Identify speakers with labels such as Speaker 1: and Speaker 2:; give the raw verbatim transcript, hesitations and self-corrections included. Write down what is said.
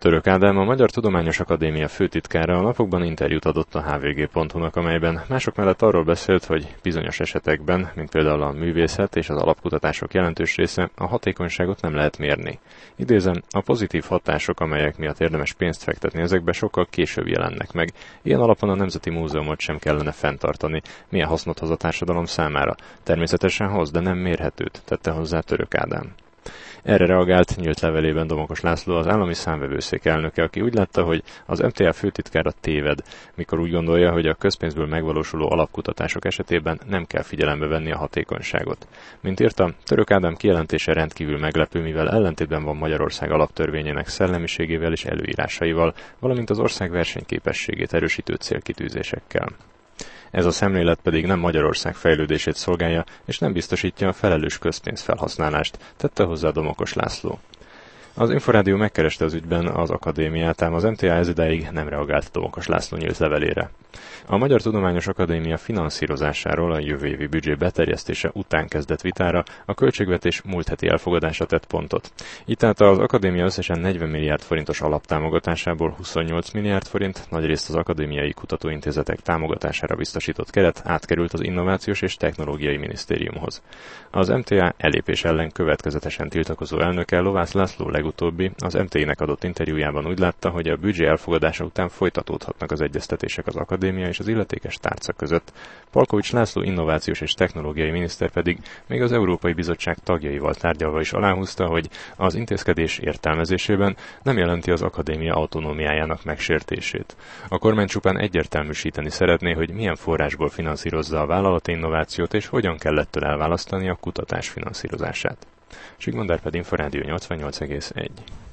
Speaker 1: Török Ádám, a Magyar Tudományos Akadémia főtitkára a napokban interjút adott a há vé gé pont hu-nak, amelyben mások mellett arról beszélt, hogy bizonyos esetekben, mint például a művészet és az alapkutatások jelentős része, a hatékonyságot nem lehet mérni. Idézem, a pozitív hatások, amelyek miatt érdemes pénzt fektetni ezekbe, sokkal később jelennek meg. Ilyen alapon a Nemzeti Múzeumot sem kellene fenntartani. Milyen hasznot hoz a társadalom számára? Természetesen hoz, de nem mérhetőt, tette hozzá Török Ádám. Erre reagált nyílt levelében Domokos László, az állami számvevőszék elnöke, aki úgy látta, hogy az em té á főtitkára téved, mikor úgy gondolja, hogy a közpénzből megvalósuló alapkutatások esetében nem kell figyelembe venni a hatékonyságot. Mint írta, Török Ádám kijelentése rendkívül meglepő, mivel ellentétben van Magyarország alaptörvényének szellemiségével és előírásaival, valamint az ország versenyképességét erősítő célkitűzésekkel. Ez a szemlélet pedig nem Magyarország fejlődését szolgálja, és nem biztosítja a felelős közpénzfelhasználást, tette hozzá Domokos László. Az Inforádió megkereste az ügyben az akadémiát, ám az em té á ezidáig nem reagált Domokos László nyílt levelére. A Magyar Tudományos Akadémia finanszírozásáról a jövő évi büdzsé beterjesztése után kezdett vitára a költségvetés múlt heti elfogadása tett pontot. Itt tehát az akadémia összesen negyven milliárd forintos alaptámogatásából huszonnyolc milliárd forint, nagyrészt az akadémiai kutatóintézetek támogatására biztosított keret átkerült az Innovációs és Technológiai Minisztériumhoz. Az em té á ellépés ellen következetesen tiltakozó elnöke, Lovász László legutóbbi az em té á-nek adott interjújában úgy látta, hogy a büdzsé elfogadása után folytatódhatnak az egyeztetések az akadémia és az illetékes tárca között. Palkovics László innovációs és technológiai miniszter pedig még az Európai Bizottság tagjaival tárgyalva is aláhúzta, hogy az intézkedés értelmezésében nem jelenti az akadémia autonómiájának megsértését. A kormány csupán egyértelműsíteni szeretné, hogy milyen forrásból finanszírozza a vállalati innovációt és hogyan kell ettől elválasztani a kutatás finanszírozását. Sigmond Árpád, Inforádió nyolcvannyolc egész egy.